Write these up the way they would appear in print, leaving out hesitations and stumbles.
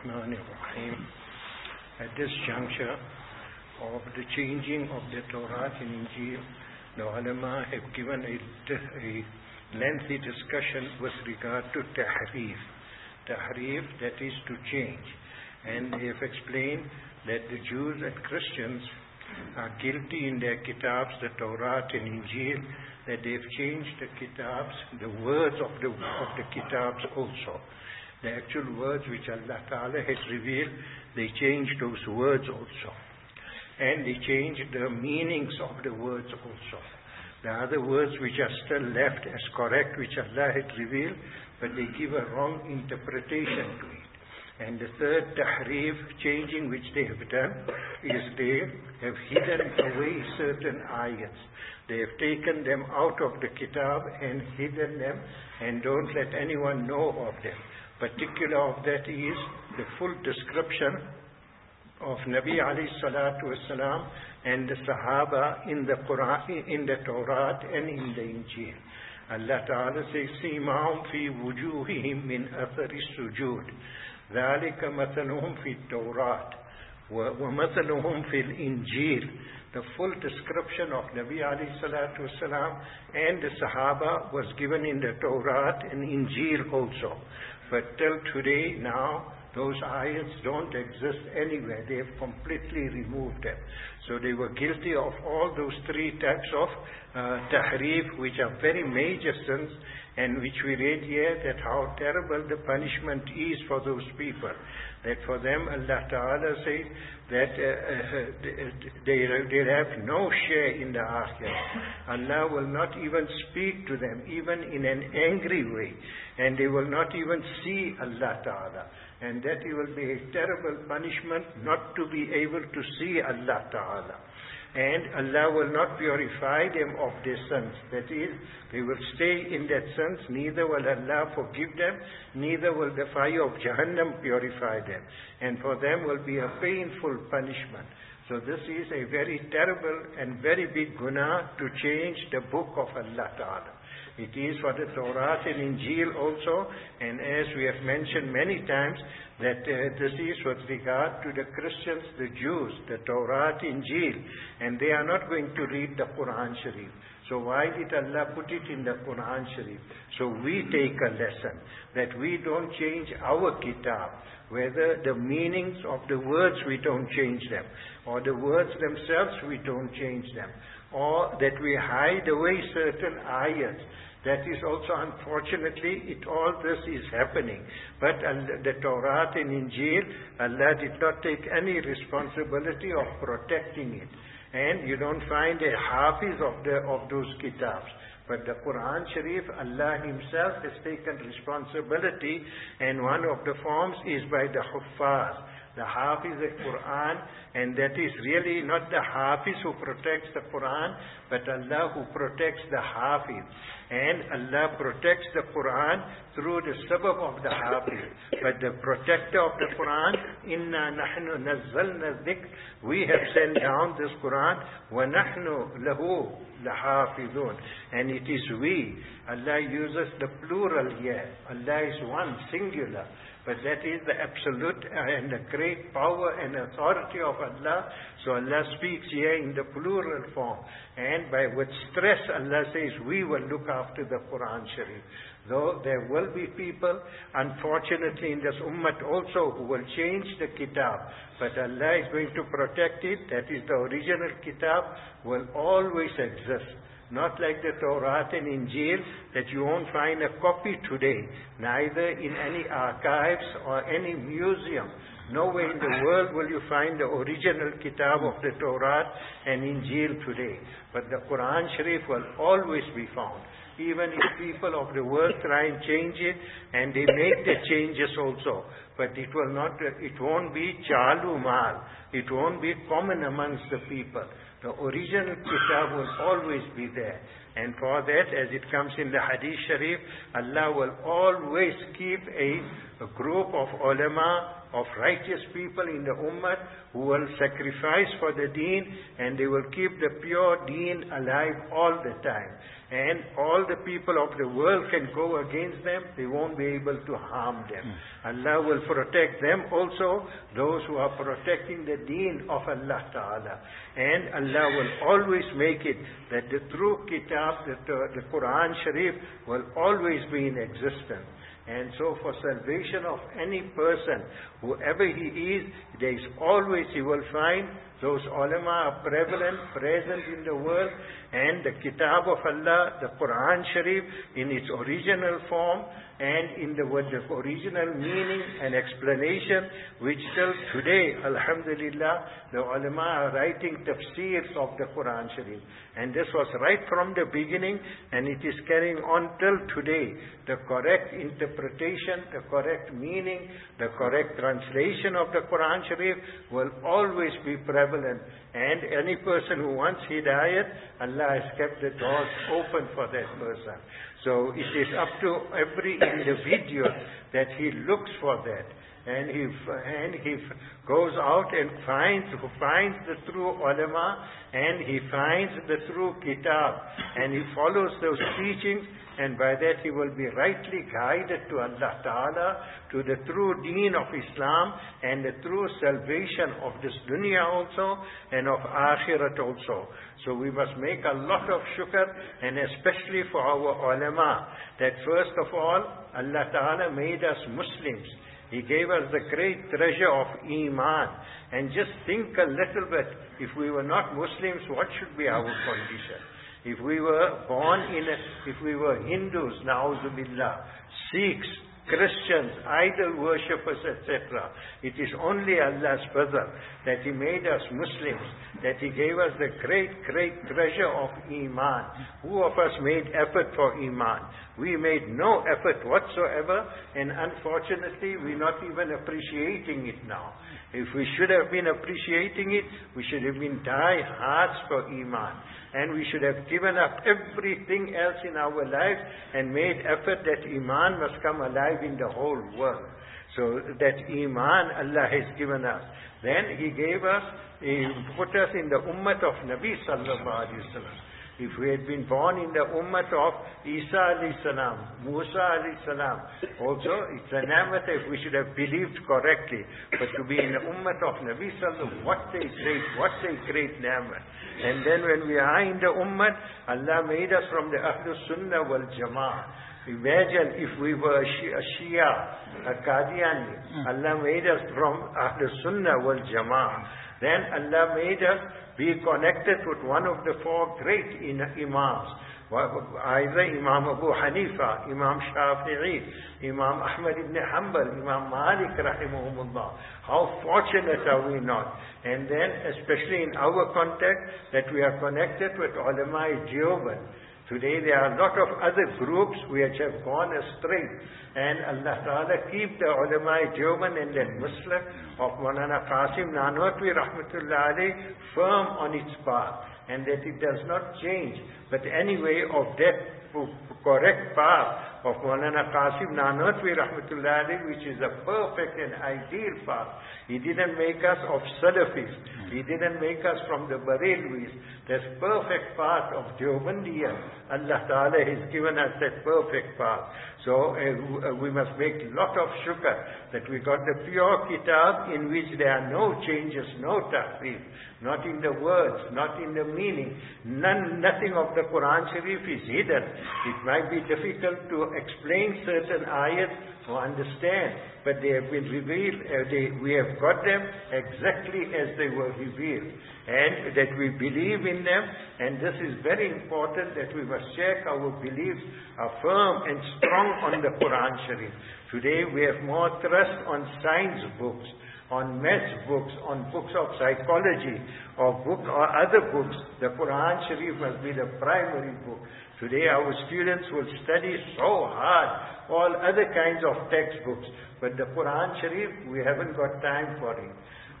Rahman Rahim. At this juncture of the changing of the Torah and Injil, the ulama have given a lengthy discussion with regard to tahrif. Tahrif, that is to change. And they have explained that the Jews and Christians are guilty in their kitabs, the Torah and Injil, that they've changed the kitabs, the words of the kitabs also. The actual words which Allah Ta'ala has revealed, they changed those words also. And they changed the meanings of the words also. The other words which are still left as correct, which Allah had revealed, but they give a wrong interpretation to it. And the third tahrif, changing which they have done, is they have hidden away certain ayats. They have taken them out of the kitab and hidden them and don't let anyone know of them. Particular of that is the full description of Nabi alayhi salatu wasalam and the Sahaba in the Quran, in the Torah and in the Injil. Allah Ta'ala says, "Simahum fi wujuhihim min athari sujud. Dhalika mathaluhum fi Torah wa mathaluhum fil Injil." The full description of Nabi alayhi salatu wasalam and the Sahaba was given in the Torah and Injil also. But till today now, those ayats don't exist anywhere. They have completely removed them. So they were guilty of all those three types of tahrif, which are very major sins, and which we read here, that how terrible the punishment is for those people. That for them, Allah Ta'ala says that they have no share in the akhirah. Allah will not even speak to them, even in an angry way. And they will not even see Allah Ta'ala. And that it will be a terrible punishment not to be able to see Allah Ta'ala. And Allah will not purify them of their sins. That is, they will stay in that sins. Neither will Allah forgive them, neither will the fire of Jahannam purify them. And for them will be a painful punishment. So this is a very terrible and very big guna to change the book of Allah Ta'ala. It is for the Torah and Injil also, and as we have mentioned many times, that this is with regard to the Christians, the Jews, the Torah, Injil, and they are not going to read the Quran Sharif. So why did Allah put it in the Quran Sharif? So we take a lesson that we don't change our kitab, whether the meanings of the words we don't change them, or the words themselves we don't change them, or that we hide away certain ayats. That is also, unfortunately, all this is happening. But the Torah and Injil, Allah did not take any responsibility of protecting it. And you don't find a hafiz of those kitabs. But the Quran Sharif, Allah Himself has taken responsibility, and one of the forms is by the Huffaz. The Hafiz al-Quran, and that is really not the Hafiz who protects the Quran, but Allah who protects the Hafiz. And Allah protects the Quran through the sabab of the Hafiz. But the protector of the Quran, Inna nahnu nazzalna dhikr, we have sent down this Quran, wa nahnu lahu lahafizun. And it is we. Allah uses the plural here. Allah is one, singular. But that is the absolute and the great power and authority of Allah. So Allah speaks here in the plural form. And with stress, Allah says, we will look after the Quran Sharif. Though there will be people, unfortunately, in this ummah also, who will change the kitab. But Allah is going to protect it. That is, the original kitab will always exist. Not like the Torah and Injil, that you won't find a copy today, neither in any archives or any museum. Nowhere in the world will you find the original kitab of the Torah and Injil today. But the Quran Sharif will always be found. Even if people of the world try and change it, and they make the changes also. But it won't be chalu mal. It won't be common amongst the people. The original kitab will always be there. And for that, as it comes in the Hadith Sharif, Allah will always keep a group of ulama, of righteous people in the ummah who will sacrifice for the deen, and they will keep the pure deen alive all the time. And all the people of the world can go against them, they won't be able to harm them. Allah will protect them also, those who are protecting the deen of Allah Ta'ala. And Allah will always make it that the true kitab, the Quran Sharif, will always be in existence. And so for salvation of any person, whoever he is, there is always, he will find those ulama are prevalent, present in the world, and the kitab of Allah, the Quran Sharif, in its original form, and in the original meaning and explanation, which till today, alhamdulillah, the ulama are writing tafsirs of the Quran Sharif. And this was right from the beginning, and it is carrying on till today. The correct interpretation, the correct meaning, the correct translation of the Quran Sharif will always be prevalent. And any person who wants hidayat, Allah has kept the doors open for that person. So it is up to every individual that he looks for that. And he goes out and finds the true ulama, and he finds the true kitab, and he follows those teachings, and by that he will be rightly guided to Allah Ta'ala, to the true deen of Islam, and the true salvation of this dunya also, and of akhirat also. So we must make a lot of shukr, and especially for our ulama, that first of all, Allah Ta'ala made us Muslims. He gave us the great treasure of Iman. And just think a little bit, if we were not Muslims, what should be our condition? If we were if we were Hindus, na'udhu billah, Sikhs, Christians, idol worshippers, etc. It is only Allah's fazl that He made us Muslims, that He gave us the great, great treasure of Iman. Who of us made effort for Iman? We made no effort whatsoever, and unfortunately we're not even appreciating it now. If we should have been appreciating it, we should have been die-hards for Iman. And we should have given up everything else in our lives and made effort that Iman must come alive in the whole world. So that Iman Allah has given us. Then He gave us, He put us in the ummah of Nabi Sallallahu Alaihi Wasallam. If we had been born in the ummah of Isa alayhi salam, Musa alayhi salam, also it's a ni'mat if we should have believed correctly. But to be in the ummah of Nabi Sallallahu, what a great ni'mat. And then when we are in the ummah, Allah made us from the Ahlus Sunnah wal Jama'ah. Imagine if we were a Shia, a Qadiani. Allah made us from Ahlus Sunnah wal Jama'ah. Then Allah made us be connected with one of the four great Imams. Either Imam Abu Hanifa, Imam Shafi'i, Imam Ahmad ibn Hanbal, Imam Malik rahimahumullah. How fortunate are we not? And then especially in our context that we are connected with ulama Deoband. Today there are a lot of other groups which have gone astray, and Allah Ta'ala keep the ulama Deoband and that Muslim of Maulana Qasim Nanotwi rahmatullah alayh firm on its path, and that it does not change. But anyway, of that correct path of Maulana Qasim Nanotwi rahmatullah alayh, which is a perfect and ideal path. He didn't make us of Salafis. He didn't make us from the Barelwis. That perfect path of Deobandiyya. Allah Ta'ala has given us that perfect path. So we must make a lot of shukr that we got the pure kitab in which there are no changes, no tahrif, not in the words, not in the meaning. Nothing of the Quran Sharif is hidden. It might be difficult to explain certain ayats or understand, but they have been revealed, we have got them exactly as they were revealed, and that we believe in them. And this is very important, that we must check our beliefs are firm and strong on the Quran Sharif. Today we have more trust on science books, on maths books, on books of psychology, or other books. The Quran Sharif must be the primary book. Today our students will study so hard all other kinds of textbooks, but the Quran Sharif, we haven't got time for it.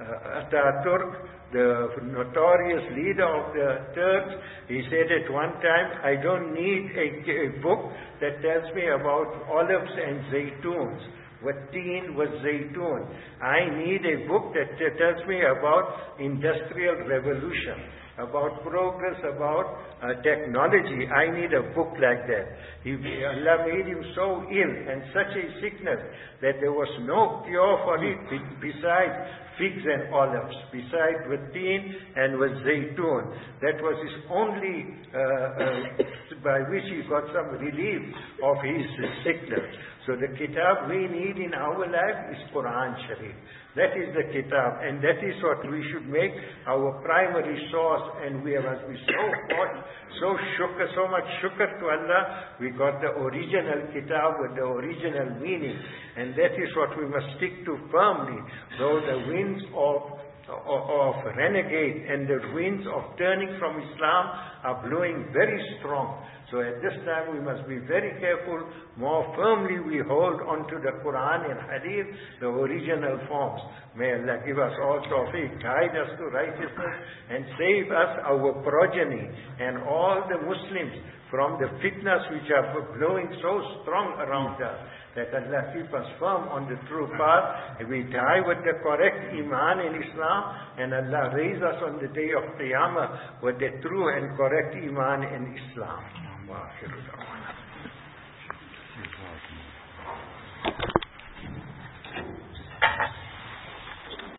Ataturk, the notorious leader of the Turks, he said at one time, I don't need a book that tells me about olives and zaytuns. Watteen was zaytun. I need a book that tells me about industrial revolution, about progress, about technology. I need a book like that. Allah made him so ill and such a sickness that there was no cure for it besides figs and olives, besides watteen and with zaytun. That was his only, by which he got some relief of his sickness. So the kitab we need in our life is Quran Sharif. That is the kitab, and that is what we should make our primary source. And we must be so much shukr to Allah. We got the original kitab with the original meaning, and that is what we must stick to firmly. Though the winds of renegade and the winds of turning from Islam are blowing very strong. So at this time we must be very careful. More firmly we hold onto the Quran and Hadith, the original forms. May Allah give us all tawfiq, guide us to righteousness, and save us, our progeny, and all the Muslims from the fitnas which are blowing so strong around us. That Allah keep us firm on the true path. We die with the correct iman in Islam, and Allah raise us on the day of Qiyamah with the true and correct iman in Islam.